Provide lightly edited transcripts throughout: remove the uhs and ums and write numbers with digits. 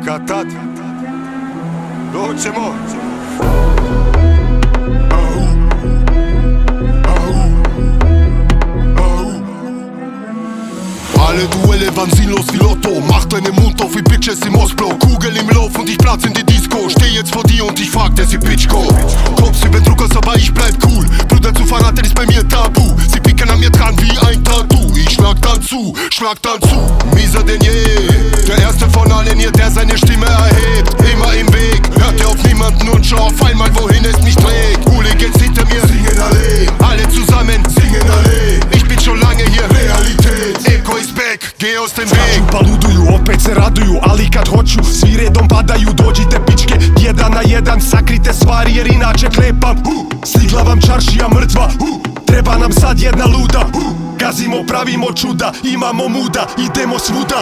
kad tad doćemo. Alle Duelle waren sinnlos wie Lotto. Mach deinen Mund auf wie Bitches im Ostblock. Kugel im Lauf und ich platz in die Disco. Steh jetzt vor dir und ich frag, der sie Bitchko. Kommst über Druckers, aber ich bleib cool. Bruder zu verraten ist bei mir tabu. Sie picken an mir dran wie ein Tattoo. Ich schlag dann zu, mieser denn je. Der erste von allen hier, der seine Stimme erhebt. Immer im Weg, hört er auf niemanden und schau auf einmal, wohin es mich trägt. Hooligans hinter mir singen alle zusammen singen alle. Ich bin schon lange hier, Realität. Eko ist back, geh aus dem Weg. Pa luduju, opet se raduju, ali kad hoću svi redom padaju. Dođite pičke, jedan na jedan, sakrite stvari jer inače klepam. Stigla vam čaršija mrtva, treba nam sad jedna luda. Gazimo, pravimo čuda, imamo muda, idemo svuda.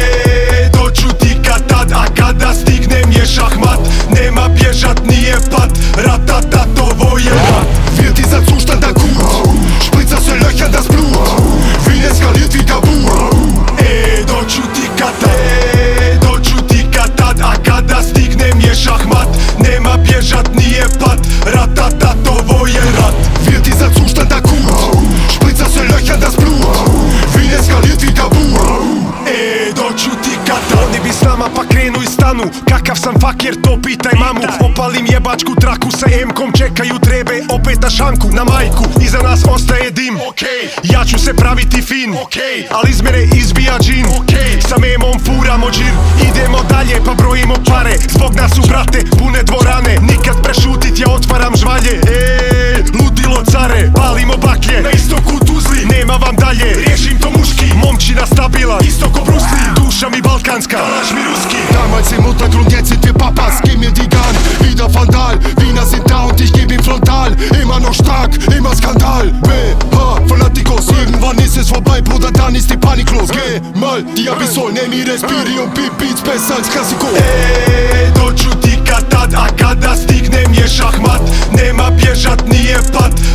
Doću ti kad tad, a kada stignem je šahmat. Nema bježat, nije pad, ratata, ovo je rat. Wird dieser Zustand akut, spritzt aus den Löchern das Blut. Wien eskaliert wie Kabul. Doću ti kad tad, doću ti kad tad, a kada stignem je šahmat. Nema bježat, nije pad, ratata, ovo je rat. Wird dieser Zustand akut, spritzt aus den Löchern das Blut. Wien eskaliert wie Kabul. Doću ti kad tad. Oni bi s nama pa krenu i stanu. Kakav sam faker, to pitaj mamu. Opalim jebačku traku sa M-kom. Čekaju trebe opet na šanku, na majku. Iza nas ostaje dim, ja ću se praviti fin, ali iz mene izbija džin. Sa memom furamo džir, idemo dalje pa brojimo pare. Zbog nas su brate pune dvorane, nikad prešutit ja otvaram žvalje. Ludilo care, palimo baklje, na istoku Tuzli, nema vam dalje. Riješim to muški, momčina stabilan, isto ko Bruce Lee. Duša mi balkanska, kalaš mi ruski. Damals im Untergrund, jetzt sind wir Papas, gib mir die Gun. Wieder Vandal, Wiener sind da und ich geb ihm frontal. Immer noch stark, immer Skandal. BH, Fanaticos, irgendwann ist es vorbei, Bruder, dann ist die Panik los. Geh mal, die Abyssol, nenn mir Respiri und Beat Beats besser als Klassiko. Doću ti kad tad, a kada stignem je šahmat. Nema bježat, nije pad,